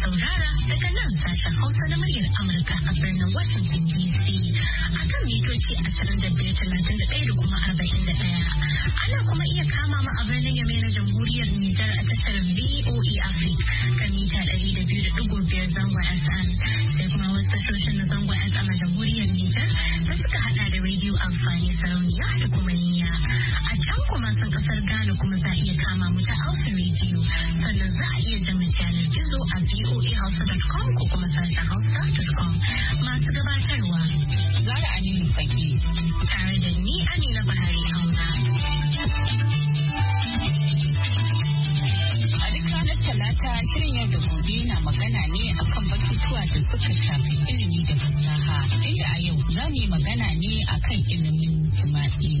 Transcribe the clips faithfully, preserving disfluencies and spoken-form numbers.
saurara daga nan sashen Hausa na muryar Amurka a birnin Washington D C a kan mitoci ashirin da biyar talatin da ɗaya da kuma arba'in da ɗaya. Ana kuma iya kama mu a birnin Yamai na Jamhuriyar Nijar a tashar V O A Africa kan mita ɗari da biyu da ɗigo biyar zangon F M. Sai kuma wasu tashoshin na zangon F M a Jamhuriyar Nijar da suka haɗa da rediyo amfani sarauniya da kuma niyya. A can kuma sun kasar Ghana kuma za a iya kama mu ta Alpha Radio. Sannan za a iya zama yanar gizo a v o a hausa dot com ko kuma sashen hausa dot com. Masu gabatarwa Zara Aminu Fage tare da ni Amina Bahari Auna. A duk ranar Talata shirin yau da gobe na magana ne akan batutuwa da suka shafi ilimi da fasaha. Inda a yau za mu yi magana ne akan ilimin jima'i.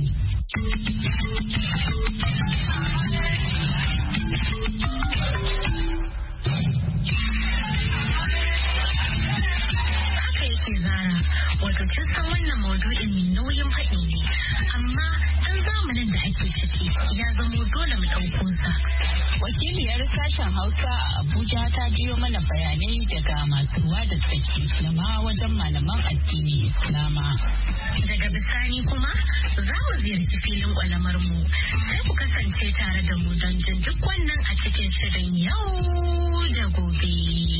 Zara, wato kin san wannan maudu'in mai nauyin faɗi ne, amma ɗan zamanin da ake ciki ya zamo dole mu ɗauko sa. Wakiliyar sashen Hausa a Abuja ta jiyo mana bayanai daga masu ruwa da tsaki da ma wajen malaman addini Islama. Daga bisani kuma za mu ziyarci filin kwalamar mu, sai ku kasance tare da mu don jin duk wannan a cikin shirin yau da gobe.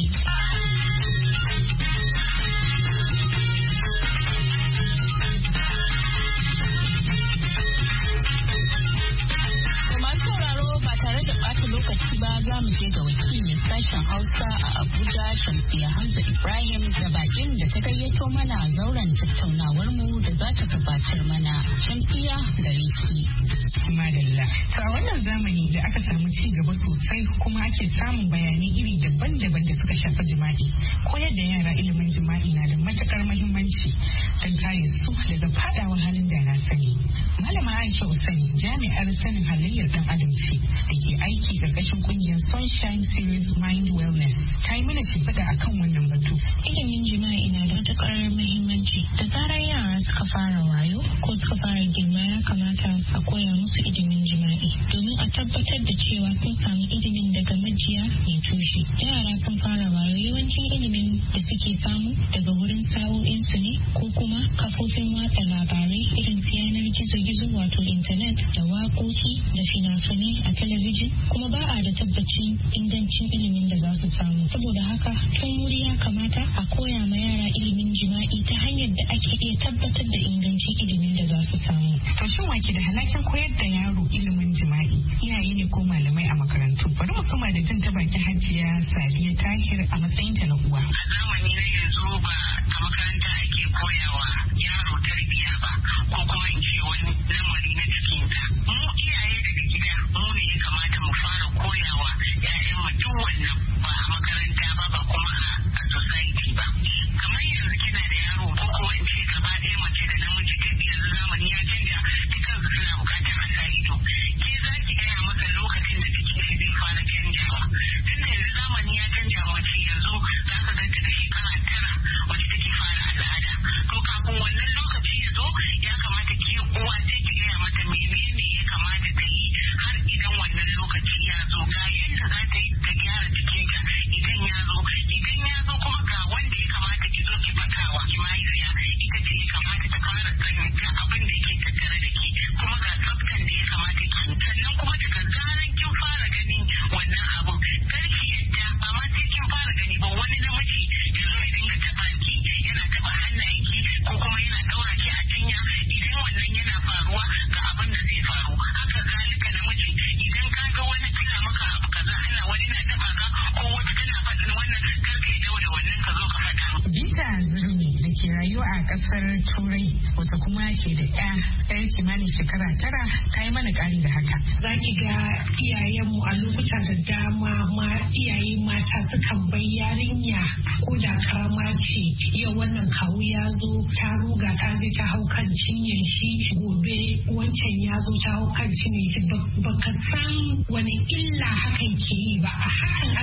Lokaci ba za mu je ga wakilin sashen Hausa a Abuja Shamsiya Hamza Ibrahim da bakin da ta gayyato mana zauren tattaunawar mu da za ta gabatar mana. Shamsiya gare ki. Madalla. To a wannan zamani da aka samu ci gaba sosai kuma ake samun bayanai iri daban-daban da suka shafi jima'i. Koyar da yara ilimin jima'i na da matukar muhimmanci don kare su daga fadawa halin da na sani. Malama Aisha Usaini jami'ar sanin halayyar dan adam ce da ke aiki karkashin kungiyar Sunshine Series Mind Wellness ta yi mana shimfiɗa akan wannan batu. Ilimin jima'i na da matukar muhimmanci. Da zarar yara suka fara wayo ko suka fara girma ya kamata a koya musu ilimin jima'i domin a tabbatar da cewa sun samu ilimin daga majiya mai tushe. Yara sun fara wayo yawancin ilimin da suke samu daga wurin sa'o'insu ne ko kuma kafofin watsa labarai irin su yanar gizo-gizo wato intanet da waƙoƙi da fina-finai a talabijin kuma ba a da tabbacin ingancin ilimin da za su samu. Saboda haka tun wuri ya kamata a koya ma yara ilimin jima'i ta hanyar da ake iya tabbatar da ingancin ilimin da za su samu. To shin wake da halakin koyar da yaro ilimin jima'i? Iyaye ne ko malamai a makarantu? Bari mu suma da jin ta baki Hajiya Sadiya Tahir a matsayin ta na uwa. A zamani na yanzu ba a makaranta ake koyawa yaro tarbiyya ba ko kuma in ce wani lamari na cikin ta. Mu iyaye daga gida mu ne ya kamata mu fara koyawa ƴaƴan mu duk wannan ba a makaranta ba ba kuma a society ba. Kamar yanzu kina da yaro ko kuma in ce gaba ɗaya mace da namiji duk yanzu zamani ya canja dukansu suna bukatar a sa ido. Ke za ki gaya masa lokacin da ciki zai fara canjawa. Tun da yanzu zamani ya canja mace yanzu za ka ganta da shekara tara wacce take fara al'ada. To kafin wannan lokaci ya zo ya kamata ki uwa sai ki gaya mata menene ya kamata ta yi har idan wannan lokaci ya zo ga yadda za ta yi ta gyara jikinta idan ya zo idan ya zo kuma ga wanda ya kamata ki zo ki fakawa ki mahaifiya ita ce ya kamata ta fara sanin ga abin da yake tattare da ke kuma ga tsaftan da ya kamata ki sannan kuma daga zaran kin fara ganin wannan abun kar ki yadda amma sai kin fara gani ba wani namiji ya zo ya dinga taɓa ki yana taɓa hannayenki ko kuma yana ɗaura ki a cinya idan wannan yana faruwa ga abin da zai faru haka zalika namiji idan ka ga wani tana maka abu kaza ana wani na taɓa ka ko wata tana faɗin wannan kar ka yadda da wannan ka zo ka faɗa. Binta Zurmi da ke rayuwa a ƙasar Turai wata kuma ke da ɗa ɗaya kimanin shekara tara ta yi mana ƙari da haka. Za ki ga iyayenmu a lokuta da dama ma iyaye mata sukan bai yarinya ko da karama ce yau wannan kawu ya zo ta ruga ta je ta hau kan cinyar shi gobe wancan ya zo ta hau kan cinyar shi baka san wani illa hakan ke yi ba a hakan aka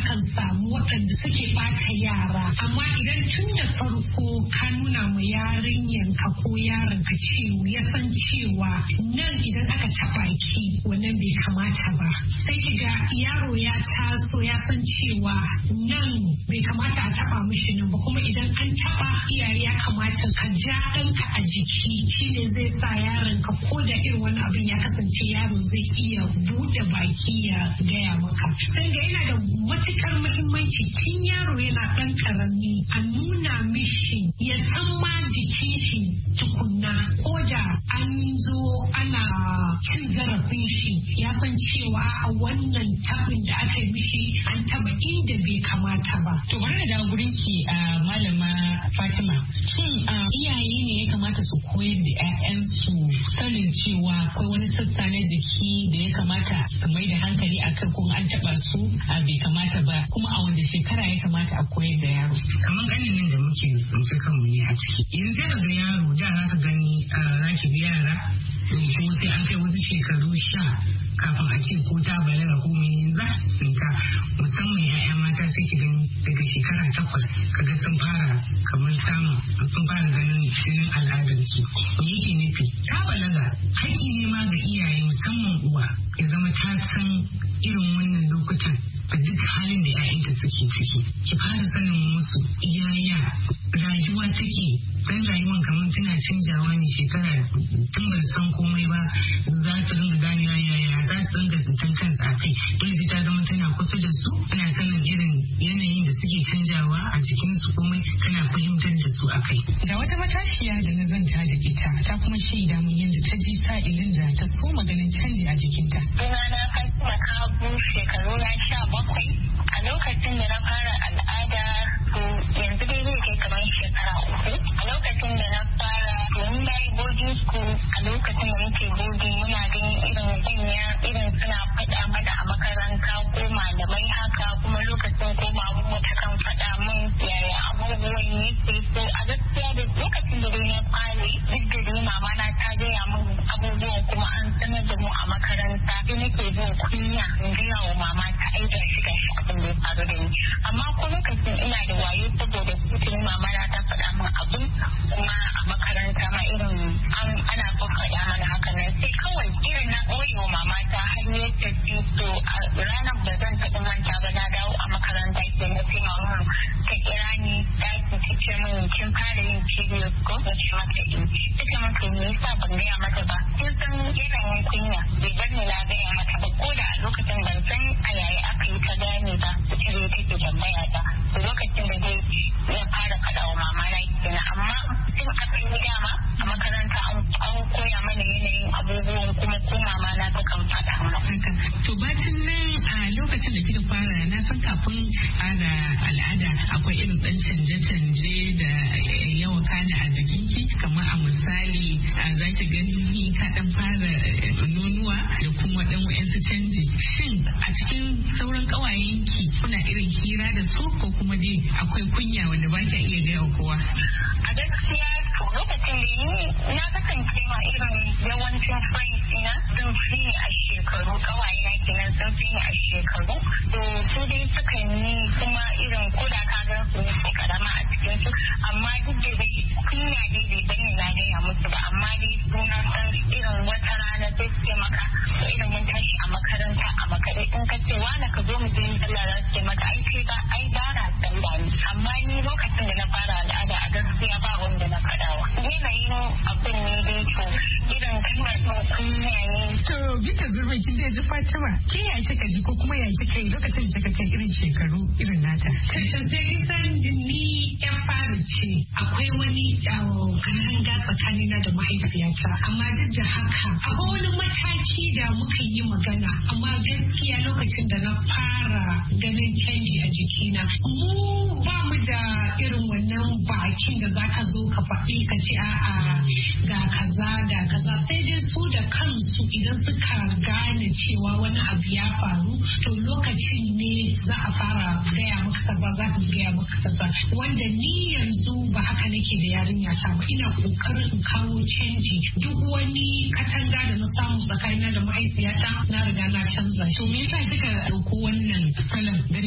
akan samu waɗanda suke ɓata yara amma idan tun da farko ka nuna ma yarinyan ka ko yaron ka cewa ya san cewa nan idan aka taɓa ki wannan bai kamata ba sai ki ga yaro ya taso ya san cewa nan bai kamata a taɓa mishi nan ba kuma idan an taɓa iyaye ya kamata ka ja ɗanka a jiki shine zai sa yaron ka ko da irin wani abin ya kasance yaro zai iya buɗe baki ya gaya maka sai ga yana da matukar muhimmanci tun yaro yana ɗan karami a nuna mishi ya san ma jikin shi tukunna ko da an zo ana cin zarafin shi ya san cewa a wannan tabin da aka yi mishi an taba inda bai kamata ba. To bari da gurin ki a malama Fatima shin iyaye ne ya kamata su koyar da 'ya'yansu sanin cewa akwai wani sassa na jiki da ya kamata su mai da hankali akan kuma an taba su a bai kamata ba kuma a wanda shekara ya kamata a koyar da yaro. Kamar ganin nan da muke tsinci kanmu ne a ciki. Yanzu sai ga yaro da za ka gani za ki bi yara kuma sai an kai wasu shekaru sha kafin a ce ko ta balaga ko mai za ta musamman 'ya'ya mata sai ki gani daga shekara takwas kaga sun fara kamar samun sun fara ganin jinin al'adarsu. Me yake nufi? Ta balaga haƙƙi ne ma ga iyaye musamman uwa ya zama ta san irin wannan lokutan a duk halin da 'ya'yanta suke ciki. Ki fara sanin musu iyaya rayuwa take dan rayuwan kamar tana canjawa ne shekara tun ba san komai ba za su ringa ganewa yaya za su ringa tsintan kansu a kai dole sai ta zama tana kusa da su ana sanin irin yanayin da suke canjawa a jikinsu komai kana fahimtar da su a kai. Da wata matashiya da na zanta da ita ta kuma shaida mun yadda ta ji sa'ilin da ta so maganin canji a jikinta. Sunana Fatima Kabu shekaru na sha bakwai a lokacin da na fara al'ada to yanzu dai zai kai kamar shekara uku. A lokacin da na fara domin na yi boarding school a lokacin da nake boarding muna ganin irin manya irin suna faɗa mana a makaranta ko malamai haka kuma lokacin ko babu ta kan faɗa min yaya abubuwan yake so a gaskiya da lokacin da dai na fara duk da dai mama na ta gaya min abubuwan kuma an sanar da mu a makaranta sai nake jin kunya in gaya wa mama ta aika shi ga shi abin da ya faru da ni amma ko lokacin ina da wayo saboda kutun mama na ta faɗa min abin kuma a makaranta ma irin ana faɗa mana haka nan sai kawai irin na ɓoyewa mama ta har ya tafi to a ranar da zan taɓa manta ba na dawo a makaranta ke na sai mama ta kira ni ɗaki ta ce min kin fara yin period ko na ce mata in ta ce min to me yasa ban gaya mata ba kin san yanayin kunya bai bar ni na gaya mata ba ko da a lokacin ban san a yaya aka yi ta gane ba ita dai take tambaya ta to lokacin da dai ya fara faɗa wa mama na kenan amma tun aka yi dama a makaranta an koya mana yanayin abubuwan kuma ko mama na ta kan faɗa mana. To bacin nan a lokacin da kika fara na san kafin ana al'ada akwai irin ɗan canje-canje da yawan kana a jikinki kamar a misali za ki gani ka ɗan fara nonuwa da kuma ɗan wa'yansu canji. Shin a cikin sauran ƙawayenki kuna irin hira da su ko kuma dai akwai kunya wanda ba ki iya gaya wa kowa? A gaskiya to lokacin da ni na kasance ma irin yawancin friends ina sun fi a shekaru kawai na kenan sun fi a shekaru to su dai sukan yi kuma irin ko da ka ga su ne karama a cikin su amma duk da dai kunya dai bai bane na gaya musu ba amma dai suna san irin wata rana sai su ce maka irin mun tashi a makaranta a makare in ka ce wani ka zo mu je sallah za su ce maka ai kai ba ai ba na sallah ni amma ni lokacin da na fara al'ada a gaskiya ba wanda na faɗawa yanayin abin ne dai to irin kalmar ɗin kunya ne. To bisa zurfin kin dai ji Fatima ke ya kika ji ko kuma ya kika yi lokacin da kika kai irin shekaru irin nata. Kashin sai kisan ni yan fara ce akwai wani katanga tsakanina da mahaifiyata amma duk da haka akwai wani mataki da muka yi magana amma gaskiya lokacin da na fara ganin canji a jikina mu ba mu da irin wannan bakin da za ka zo ka faɗi ka ce a'a ga kaza da kaza sai dai su da kansu idan suka gane cewa wani abu ya faru to lokacin ne za a fara gaya maka kaza za ka gaya maka kaza wanda ni yanzu ba haka nake da yarinya ta ba ina kokarin in kawo canji duk wani katanga da na samu tsakanina da mahaifiyata na riga na canza. To me yasa kika ɗauko wannan salon ganin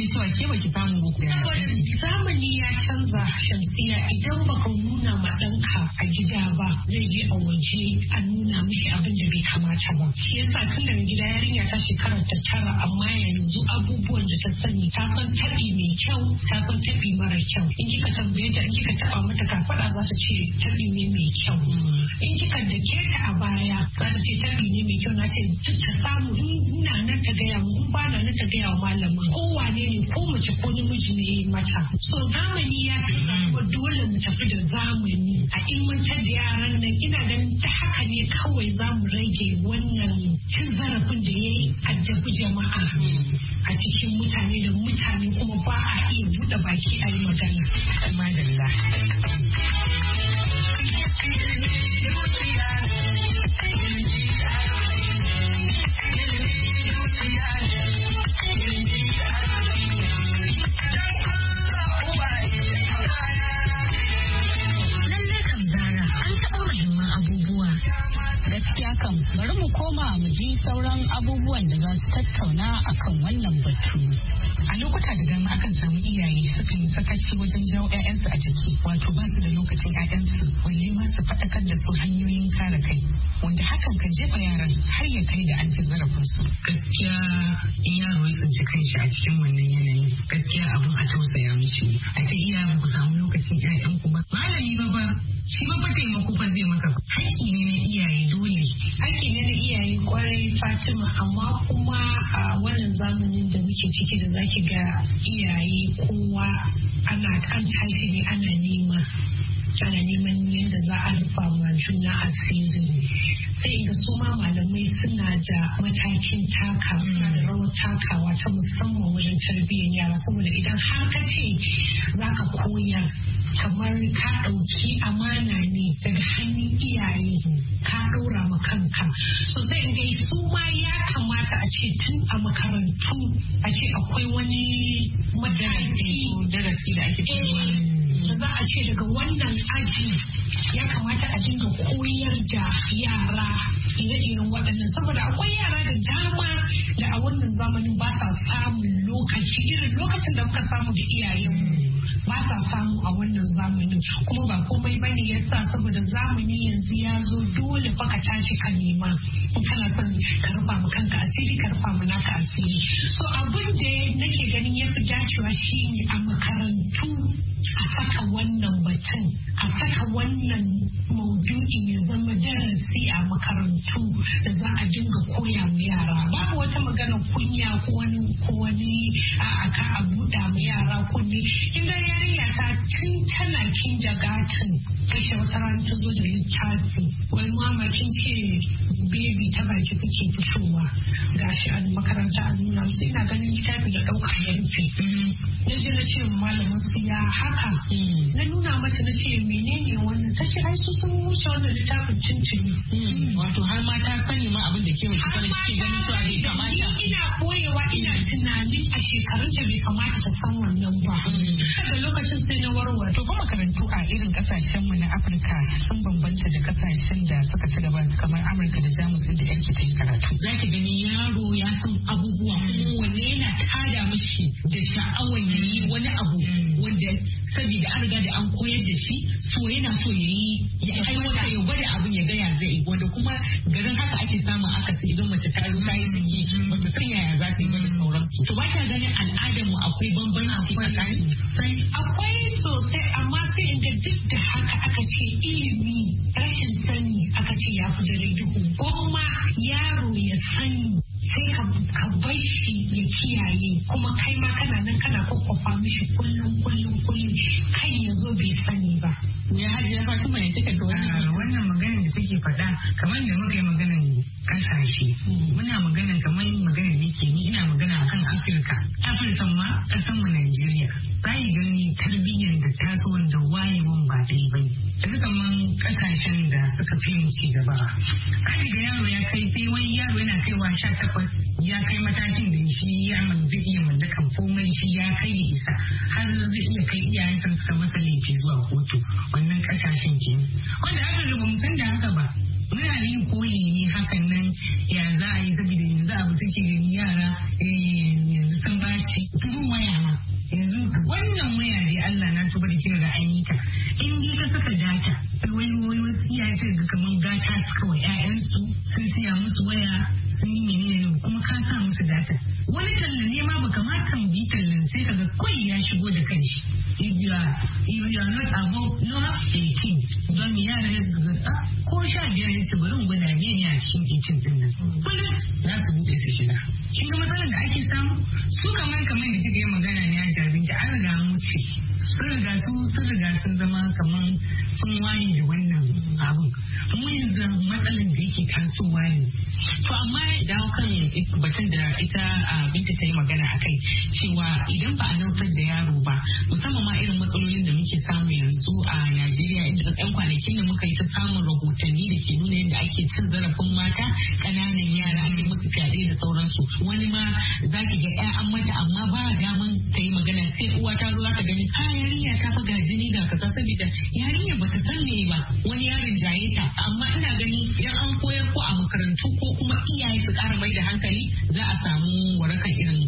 gani cewa ke baki samu ba. Saboda zamani ya canza Shamsiya, idan baka nuna ma ɗanka a gida ba zai je a waje a nuna mishi abin da bai kamata ba. Shi yasa tun daga gida yarinya ta shekarar ta tara amma yanzu abubuwan da ta sani ta san taɓi mai kyau ta san taɓi mara kyau. In kika tambaye ta in kika taɓa mata kafaɗa za ta ce taɓi ne mai kyau. In kika dake ta a baya za ta ce taɓi ne mai kyau. Na ce ta samu ina nan ta gaya mu in ba na nan ta gaya wa malamin ko wane ne ko mace ko namiji ne mata. So zamani ya canza kuma dole mu tafi da zamani a ilmantar da yaran nan. Ina ganin ta haka ne kawai za mu rage wannan cin zarafin da ya yi addabi jama'a a cikin mutane da mutane kuma ba a iya buɗe baki a yi magana. Madalla. Gaskiya kan bari mu koma mu ji sauran abubuwan da za su tattauna akan wannan batu. A lokuta da dama akan samu iyaye sukan yi sakaci wajen jawo 'ya'yansu a jiki, wato ba su da lokacin 'ya'yansu balle ma su faɗakar da su hanyoyin kare kai, wanda hakan kan jefa yaran har ya kai da an ci zarafin su. Gaskiya in yaro ya tsinci kanshi a cikin wannan yanayi, gaskiya abun a tausaya mishi. A ce iyayen ku samu lokacin 'ya'yanku ba. Malami ba ba shi ba fa taimako fa zai maka. Haƙƙi ne na iyaye dole. Haƙƙi ne na iyaye kwarai Fatima, amma kuma a wannan zamanin da muke ciki da zaki ga iyaye kowa ana an tashi ne ana nema ana neman yadda za a rufa ma juna asiri. Sai ga su ma malamai suna da matakin taka suna da rawar takawa ta musamman wajen tarbiyyar yara, saboda idan har ka ce za ka koyar kamar ka ɗauki amana ne daga hannun iyaye ka ɗora ma kanka. So sai ga su ma ya kamata a ce tun a makarantu a ce akwai wani mataki darasi da ake da za a ce daga wannan aji ya kamata a dinga koyar da yara ire-iren waɗannan, saboda akwai yara da dama da a wannan zamanin ba sa samun lokaci irin lokacin da muka samu da iyayenmu ba sa samu a wannan zamanin, kuma ba komai bane yasa saboda zamani yanzu ya zo dole fa ka tashi ka nema in kana son ka rufa mu kanka asiri ka rufa mu naka asiri. So abin da nake ganin yafi dacewa shine a makarantu a saka wannan batun a saka wannan maudu'i ya zama darasi a makarantu da za a dinga koya ma yara. Babu wata magana kunya ko wani ko wani a ka a buɗa ma yara kunne. Kin ga yarinya ta tun tana kin jagatin kashe wata rana ta zo da littafi wai mama kin ce baby ta baki take fitowa gashi a makaranta a nuna musu ina ganin littafi da ɗauka ya rufe. Na je na ce malamin su ya haka na nuna mata na ce menene wannan ta ce ai su sun wuce wannan littafin cincin. Wato har ma ta sani ma abin da ke wuce kana kike ganin cewa bai kamata. Ina koyewa ina tunanin a shekarun ta bai kamata ta san wannan ba. Daga lokacin sai na warware. To kuma makarantu a irin kasashen mu na Afirka sun bambanta da kasashen da suka ci gaba kamar Amurka da Jamus da yanki ta yi karatu. Za ki gani yaro ya san abubuwa kuma wanne yana tada mishi da sha'awar yayi wani abu wanda saboda an riga da an koyar da shi so yana so ya yi ya aiwata ya gwada abin ya gaya zai wanda kuma garin haka ake samun akasi idan mace ta zo ta yi ciki wata san yaya za ta yi da sauransu. To ba ta ganin al'adar mu akwai bambanci tsakanin akwai sosai amma sai inda duk da haka aka ce ilimi rashin sani aka ce ya fi dare duhu ko kuma yaro ya sani sai ka bar shi ya kiyaye kuma kai ma kana nan kana kwakwafa mishi kullum kullum kullum kai ya zo bai sani ba. Ya hajiya Fatima ne take ga wannan maganar da take faɗa kamar da muka yi maganar kasashe muna maganar kamar maganar da ke ni ina magana akan Afirka. Afirka ma ƙasar mu Najeriya sai gani tarbiyyar da taso wanda wayewan ba dai bane. Yanzu kaman kasashen da suka fi mu ci gaba. Kai ga yaro ya kai sai wani yaro yana kaiwa sha takwas ya kai matakin da shi ya zai iya mallakan komai shi ya kai ya isa har zai iya kai iyayensa suka masa laifi zuwa kotu wannan kasashen ke wanda aka ga bamu san da haka ba muna yin koyi ne hakan nan ya za a yi saboda yanzu abu suke gani yara yanzu sun baci turun waya kin ga an yi ta in ji ka saka data wai wai wasu iyaye sai ga kaman gata suka wa ƴaƴansu sun siya musu waya sun yi menene kuma ka sa musu data wani tallan ne ma baka ma kan bi tallan sai kaga kawai ya shigo da kanshi if you are if you are not above no eighteen don yara ya zuga ko sha biyar ya ce bari mu gwada ne ne a cikin eighteen din nan kullum za su buɗe su shiga kin ga matsalar da ake samu su kamar kamar da kika yi magana ne a jarbinta an riga an wuce sun riga su sun riga sun zama kamar sun waye da wannan abun mu yanzu matsalar da yake tasowa ne to amma dawo kan batun da ita binta ta yi magana a kai cewa idan ba a nausar da yaro ba musamman ma irin matsalolin da muke samu yanzu a Najeriya inda ɗan kwanakin da muka yi ta samun rahotanni da ke nuna yadda ake cin zarafin mata ƙananan yara ake musu fyaɗe da sauransu wani ma za ki ga ƴaƴan mata amma ba daman ta yi magana sai uwa ta zo ta gani a yarinya ta faga jini ga kaza saboda yarinya bata san me ba wani yaron jaye ta amma ina gani idan an koyar ko a makarantu ko kuma iyaye su ƙara mai da hankali za a samu warakan irin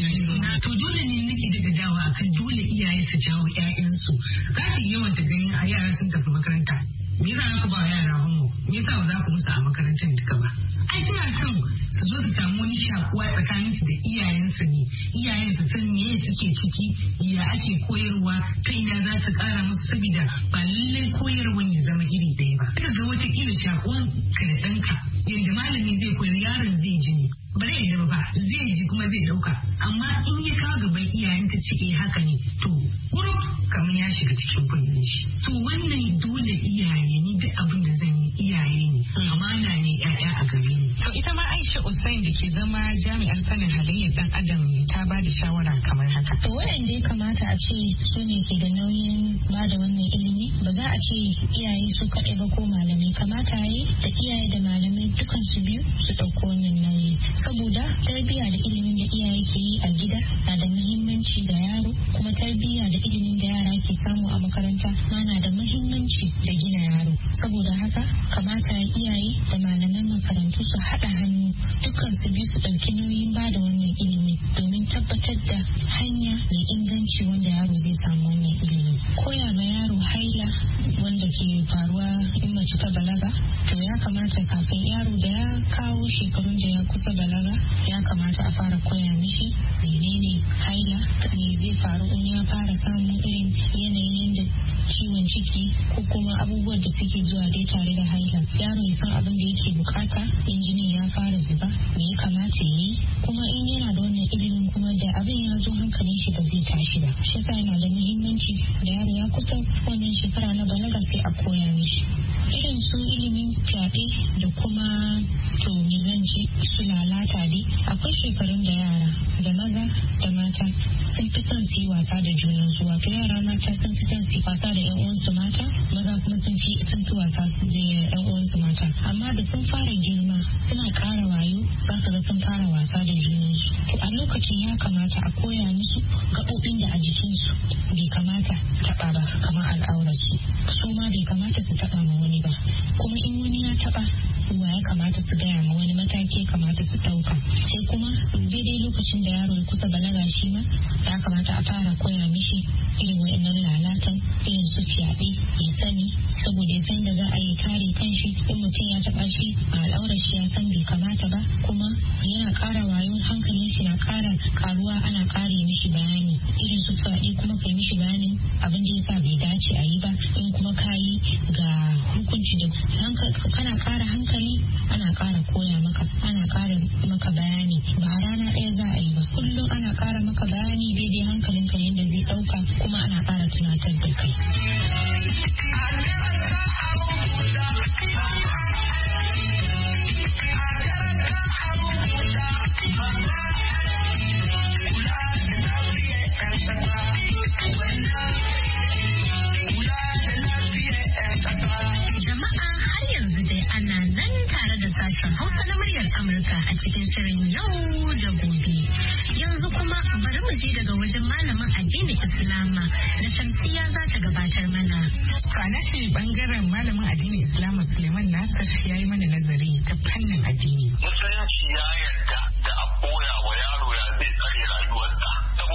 to dole ne nake daga dawa akan dole iyaye su jawo ƴaƴansu gadi yawan ta gani a yara sun tafi makaranta me yasa ku ba yara homo me yasa ba za ku musu a makarantar duka ba ai suna son su zo su samu wani shakuwa tsakanin su da iyayensu ne iyayen su san me suke ciki ya ake koyarwa ta ina za su kara musu saboda ba lallai koyarwan ya zama iri ɗaya ba kaga ga wata kila shakuwan ka da ɗanka yadda malami zai koyar yaron zai ji ne ba zai yi ba zai ji kuma zai ɗauka amma in ya kawo gaban iyayen ka ce eh haka ne to guru kamar ya shiga cikin kunnen shi to wannan dole iyaye ni duk abin da zan yi iyaye ne amana ne ƴaƴa a gare ni to ita ma Aisha Usain da ke zama jami'ar sanin halayyar dan adam ta ba da shawara kamar haka to waɗanda ya kamata a ce su ne ke da nauyin ba da wannan ilimi ba za a ce iyaye su kaɗai ba ko malamai kamata yi da iyaye da malamai dukan su biyu su ɗauko wannan nauyi saboda tarbiyya da ilimin da iyaye ke yi a gida na da muhimmanci ga yaro kuma tarbiyya da ilimin da yara ke samu a makaranta ma na da muhimmanci da gina yaro saboda haka kamata iyaye da malaman makarantu su haɗa hannu dukkan su biyu su ɗauki nauyin ba da wannan ilimi domin tabbatar da hanya mai inganci wanda yaro zai samu wannan ilimi koya ma yaro haila wanda ke faruwa in mace ta balaga to ya kamata kafin yaro da ya kawo shekarun da ya kusa balaga ya kamata a fara koya mishi menene haila me zai faru in ya fara samun irin yanayin da ciwon ciki ko kuma abubuwan da suke zuwa dai tare da haila yaro ya san abin da yake bukata in jinin ya fara zuba me ya kamata ya yi kuma in yana da wannan ilimin kuma da abin ya zo hankalin shi ba zai tashi ba shi yasa yana da muhimmanci da yaro ya kusa wannan shekara na balaga sai a koya mishi irin su ilimin fyaɗe da kuma to mizanci su lalata dai akwai shekarun da yara da maza da mata sun fi son su yi wasa da junan su wato yara mata sun fi son su yi wasa da yan uwansu mata maza kuma sun fi sun fi wasa da yan uwansu mata amma da sun fara girma suna ƙara wayo za ka ga sun fara wasa da junan su to a lokacin ya kamata a koya musu gaɓoɓin da a jikinsu bai kamata taɓa ba kamar al'aurarsu su ma bai kamata su taɓa ma wani ba kuma in wani ya taɓa wa ya kamata su gaya ma wani mataki ya kamata su ɗauka sai kuma daidai lokacin da yaro ya kusa balaga shi ma ya kamata a fara koya mishi irin wa'annan lalatan irin su fyaɗe ya sani saboda ya san da za a yi kare kanshi in mutum ya taɓa shi a al'aurar shi ya san bai kamata ba kuma yana ƙara wayon hankalin shi na ƙara ƙaruwa ana ƙare mishi bayani irin su fyaɗe kuma kai mishi bayanin abin da ya sa bai dace a yi ba in kuma ka yi ga hukunci da kana ƙara hankali ana ƙara koya maka ana ƙara maka bayani ba rana ɗaya za a yi ba kullum ana ƙara maka bayani daidai hankalinka yadda zai ɗauka kuma ana ƙara tunatar da kai. Sashen Hausa na muryar Amurka a cikin shirin yau da gobe. Yanzu kuma bari mu je daga wajen malamin addinin Islama da Shamsiya za ta gabatar mana. To a nashi bangaren malamin addinin Islama Suleiman Nasir ya yi mana nazari ta fannin addini. Musulunci ya yarda da a koya wa yaro ya zai tsare rayuwarsa saboda yana da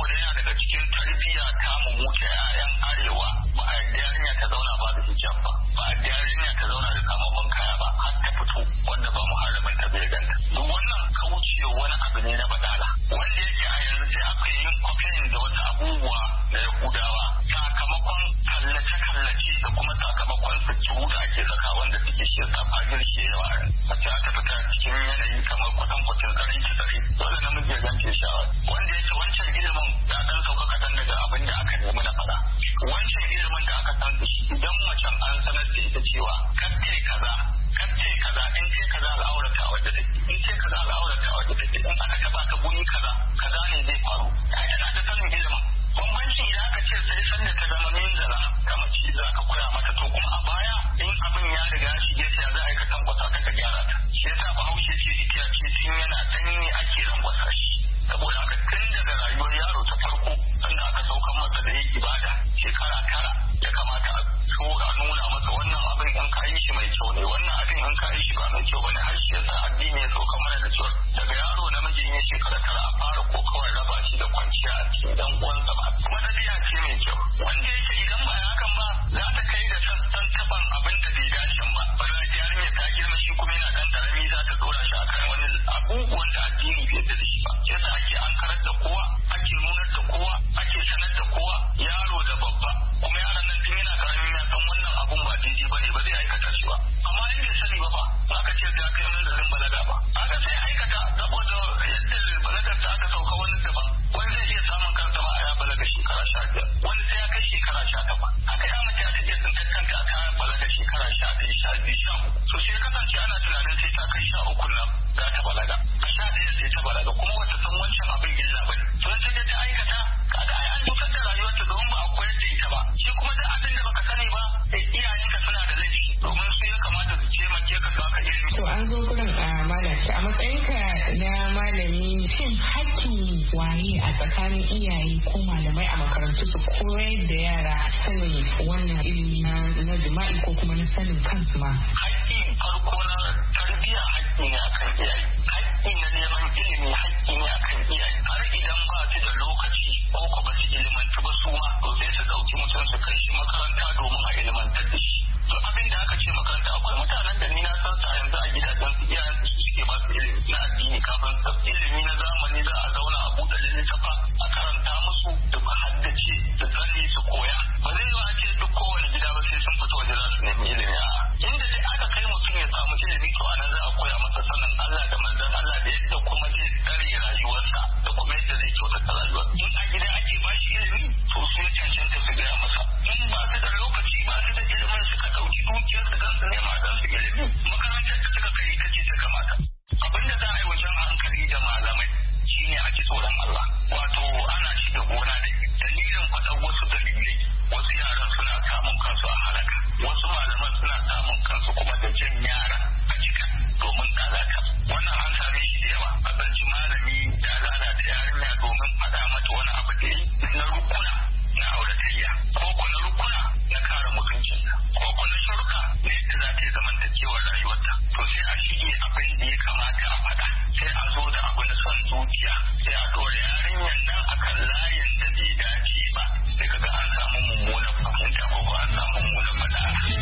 daga cikin tarbiyya ta mu mu ta 'ya'yan arewa ba a yarda yarinya ta zauna ba da hijab ba ba a yarda yarinya ta zauna da kamaman kaya ba har ta fito wanda ba muharramin ta bai ganta duk wannan kaucewa wani abu ne na badala wanda yake a yanzu sai aka yi yin kwafiyin da wasu abubuwa da yahudawa sakamakon kallace-kallace da kuma sakamakon su da ake saka wanda suke shi yasa fagir shi yawa mace aka fita cikin yanayi kamar kwatan kwatan tsarin ki tsare dole namiji ya zance shawar wanda yake wancan ilimin da dan sauka kadan daga abin da aka nemi na faɗa wancan ilimin da aka san da shi idan macen an sanar da ita cewa kace kaza kace kaza in ce kaza al'aurata wadda take in ce kaza al'aurata wadda take in aka taba ka guri kaza kaza ne zai faru ai yana da sanin ilimin bambanci idan aka ce sai sanda ta zama minzala ta mace za ka koya mata to kuma a baya in abin ya riga shi ya sai za a yi ka tambata ka gyara ta shi yasa bahaushe ce ita ce tun yana danyi ake rangwasa shi saboda haka tun daga rayuwar yaro ta farko sanda aka saukan masa da yin ibada shekara tara ya kamata a so a nuna masa wannan abin in ka yi shi mai kyau ne wannan abin in ka yi shi ba mai kyau bane har shi yasa addini ya sauka mana da cewa daga yaro namiji in ya shekara tara a fara ko kawai raba shi da kwanciya a cikin dan uwansa ba kuma ɗabi'a ce mai kyau wanda yake idan ba hakan ba za ta kai da sassan taban abin da bai dace ba ba za ta yarinya ta girma shi kuma yana dan karami za ta dora shi akan wani abubuwan da addini bai yarda da shi ba yasa ake ankarar da kowa ake nunar da kowa ake sanar da kowa yaro da babba kuma yaron nan tun yana karamin ya san wannan abun ba daidai bane ba zai aikata shi ba amma in bai sani ba fa za ka ce da kai nan da zan balaga ba aka sai aikata saboda yadda balagar ta aka sauka wani daban wani zai iya samun kansa ma a ya balaga shekara sha biyar wani sai ya kai shekara sha takwas aka yi mace ta iya tsintar kanta ta balaga shekara sha ɗaya sha biyu sha uku so sai kasance ana tunanin sai ta kai sha uku nan za ta balaga a sha ɗaya sai ta balaga kuma wata san wancan abin illa ba ne to ta je ta aikata kaga ai an dukar da rayuwarta domin ba a koyar da ita ba shi kuma da abin da baka sani ba iyayenka suna da laifi domin su ya kamata su ce mace ka saka ilimi. To an zo gurin a malaka a matsayinka na malami shin hakkin waye a tsakanin iyaye ko malamai a makarantu su koyar da yara sanin wannan ilimi na jima'i ko kuma na sanin kansu ma. Hakki farko na tarbiyya hakki ne akan iyaye. Hakki na neman ilimi hakki ne akan iyaye. Har idan ba su da lokaci ko ko ba su ilimantu ba su ma to sai su ɗauki mutum su kai shi makaranta domin a ilimantar da shi. To abin da aka ce makaranta akwai mutanen da ni na san sa yanzu a gidajen su iyayen su suke ba su ilimi na addini kafin su ilimi na zamani za a zauna a buɗe littafa a karanta musu da haddace da sani su koya ba zai yi a ce duk kowane gida ba sai sun fito waje za su nemi ilimi a inda dai aka kai mutum ya samu ilimi to anan za a koya masa sanin Allah da manzon Allah da yadda kuma zai tsare rayuwarsa da kuma yadda zai kyautata rayuwar in a gida ake ba shi ilimi to su ya cancanta su gaya masa in ba su da lokaci ba su da ilimin suka ɗauki dukiyar su kan su nema don su ilimi makarantar da suka kai ita ce ta kamata abinda za a yi wajen hankali da malamai shine a ji tsoron Allah wato ana shiga gona da dalilin faɗan wasu dalilai wasu yaran suna samun kansu a halaka wasu malaman suna samun kansu kuma da jan yara a jika domin lalata wannan an same shi da yawa a tsanci malami ya lalata yarinya domin faɗa mata wani abu da yi na rukuna na auratayya ko ko na rukuna na kare mutuncinta ko ko na sharuka na yadda za ta yi zamantakewar rayuwarta to sai a shige abin da ya kamata a faɗa sai a zo da abu na son zuciya sai a ɗora yarinyar nan akan layin da bai dace ba sai kaga an samu mummunan fahimta ko ba an samu mummunan faɗa.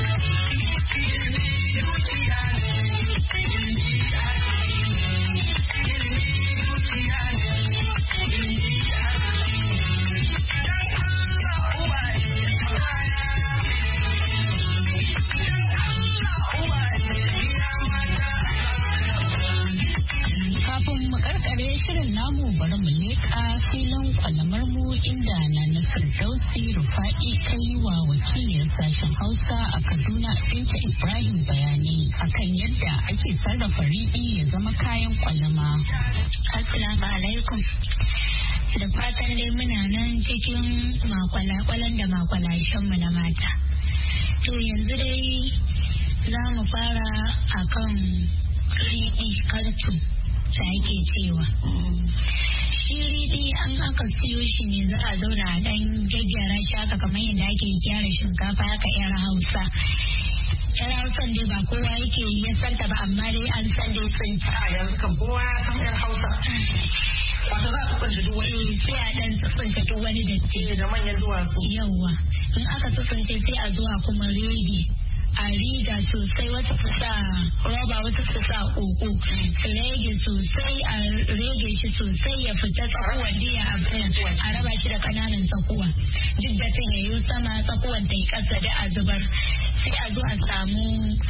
Shirin namu bari mu leƙa filin kwalamar mu inda na Nasir Dausi Rufa'i ta yi wa wakiliyar sashen Hausa a Kaduna Binta Ibrahim bayani akan yadda ake sarrafa riɗi ya zama kayan kwalama. Assalamu alaikum. Da fatan dai muna nan cikin makwala-kwalan da makwalashen mu na mata. To yanzu dai za mu fara akan riɗi kartu. Da ake cewa shi riɗi an aka siyo shi ne za a zauna a ɗan gyaggyara shi haka kamar yadda ake gyara shinkafa haka yar hausa yar hausan dai ba kowa yake ya santa ba amma dai an san dai sun a yanzu kan kowa ya san yar hausa wato za a tsuntsunce duk wani sai a dan tsuntsunce duk wani datti da manyan duwatsu yawa in aka tsuntsunce sai a zuwa kuma rege a riga sosai wasu su sa roba wasu su sa koko su rage sosai a rage shi sosai ya fita tsakuwan diya a raba shi da kananan tsakuwa duk da tun yayi sama tsakuwan ta yi kasa da a zubar sai a zo a samu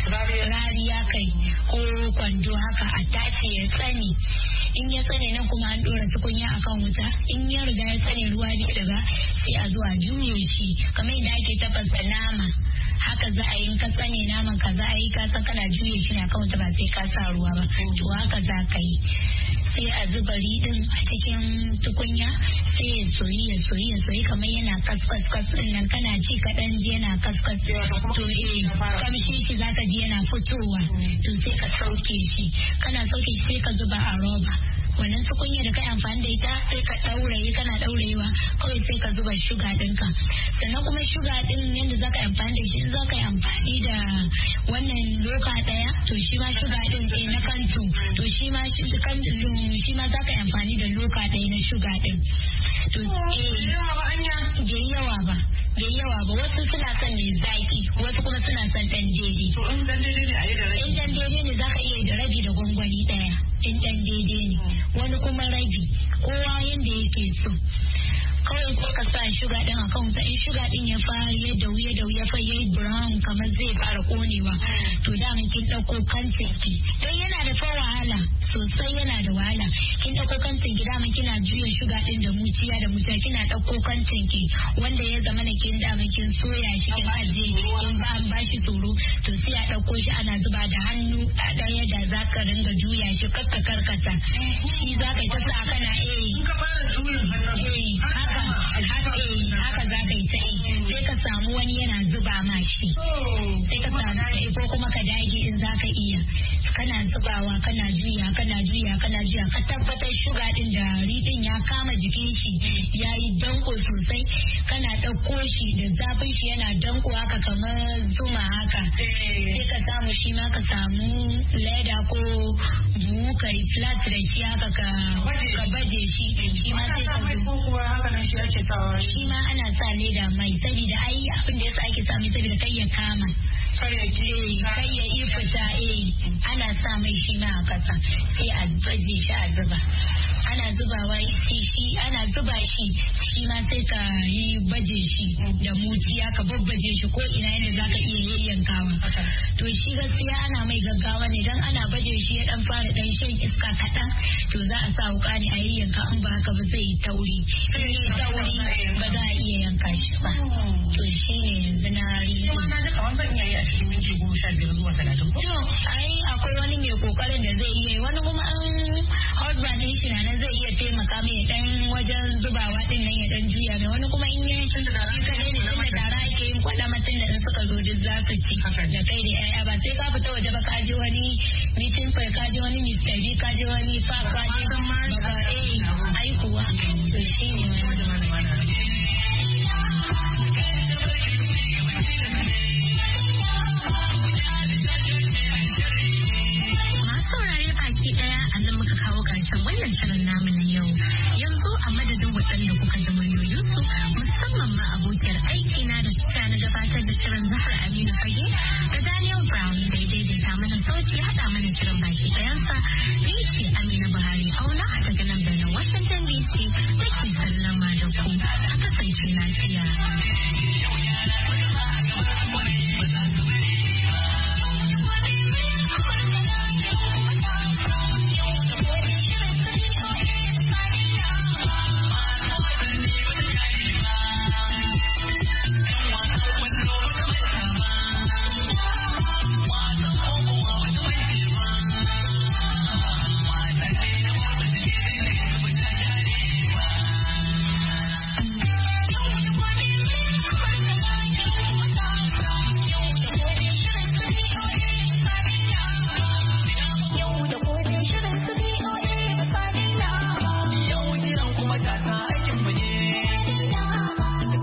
rariya kai ko kwando haka a tace ya tsane in ya tsane nan kuma an dora tukunya akan wuta in ya riga ya tsane ruwa ne daga sai a zo a juye shi kamar yadda ake tafasa nama haka za a yi ka tsane naman ka za a yi ka san kana juye shi na kan wuta ba sai ka sa ruwa ba to haka za ka yi sai a zuba riɗin a cikin tukunya sai ya soyi ya soyi ya soyi kamar yana kaskas kas nan kana ci kaɗan ji yana kaskas to eh kamshi shi zaka ji yana fitowa to sai ka sauke shi kana sauke shi sai ka zuba a roba wannan tukunya da kai amfani da ita sai ka ɗauraye kana ɗaurayewa kawai sai ka zuba shuga ɗinka sannan kuma shuga ɗin yadda zaka yi amfani da shi zaka yi amfani da wannan loka ɗaya to shi ma shuga ɗin eh na kantu to shi ma kantu shi ma zaka yi amfani da loka ɗaya na shuga ɗin to eh bai yawa ba bai yawa ba wasu suna son mai zaki wasu kuma suna son ɗan daidai to in dan daidai ne a yi da rabi in dan daidai ne zaka iya da rabi da gwangwani ɗaya in dan daidai ne wani kuma rabi kowa yanda yake so kawai ko ka sa shuga din a kan wuta in shuga din ya fara ya da wuya da wuya fa yayi brown kamar zai fara konewa to da mun kin dauko kantin ki dan yana da fa wahala sosai yana da wahala kin dauko kantin ki da mun kina juya shuga din da muciya da muciya kina dauko kantin ki wanda ya zama na kin da mun kin soya shi kin aje kin ba an bashi tsoro to sai a dauko shi ana zuba da hannu a daya da zaka ringa juya shi kakka karkata shi zaka yi ta sa kana eh ka fara juyin hannu eh haka haka za ka yi ta yi sai ka samu wani yana zuba ma shi sai ka samu ko kuma ka dage in za ka iya kana zubawa kana juya kana juya kana juya ka tabbatar shuga din da ridin ya kama jikin shi ya yi danko sosai kana ɗauko shi da zafin shi yana danko haka kamar zuma haka sai ka samu shi ma ka samu leda ko buhu ka yi flat da shi haka ka baje shi shi ma sai ka zo shi ma ana sa leda mai saboda ai abin da yasa ake sa mai saboda kai ya kama kai ya yi fita eh ana sa mai shi ma a kasa sai a baje shi a zuba ana zubawa shi ana zuba shi shi ma sai ka yi baje shi da muciya ka babbaje shi ko ina yadda za ka iya yayyankawa to shi gaskiya ana mai gaggawa ne dan ana baje shi ya dan fara dan shan iska kaɗan to za a sa wuka ne a yayyanka in ba haka ba zai yi tauri in yi tauri ba za a iya yanka shi ba to shi ne yanzu na riƙe na duka wannan iya yi a cikin minti goma sha biyar zuwa talatin ko to ai akwai wani mai kokarin da zai iya wani kuma an husband din shi na nan zai iya taimaka mai dan wajen zubawa din nan ya dan juya mai wani kuma in yi tun da kadai ne tun da tara ake yin kwada matan da suka zo duk za su ci da kai da yaya ba sai ka fita waje ba ka je wani meeting fa ka je wani mister B ka je wani fa ka je baka eh ai kuwa to shi ne wannan shirin namu na yau yanzu a madadin waɗanda kuka ji muryoyinsu musamman ma abokiyar aiki na da ta na gabatar da shirin Zahra Aminu Fage da Daniel Brown da ya daidaita mana sauti haɗa mana shirin baki ɗayansa ni ce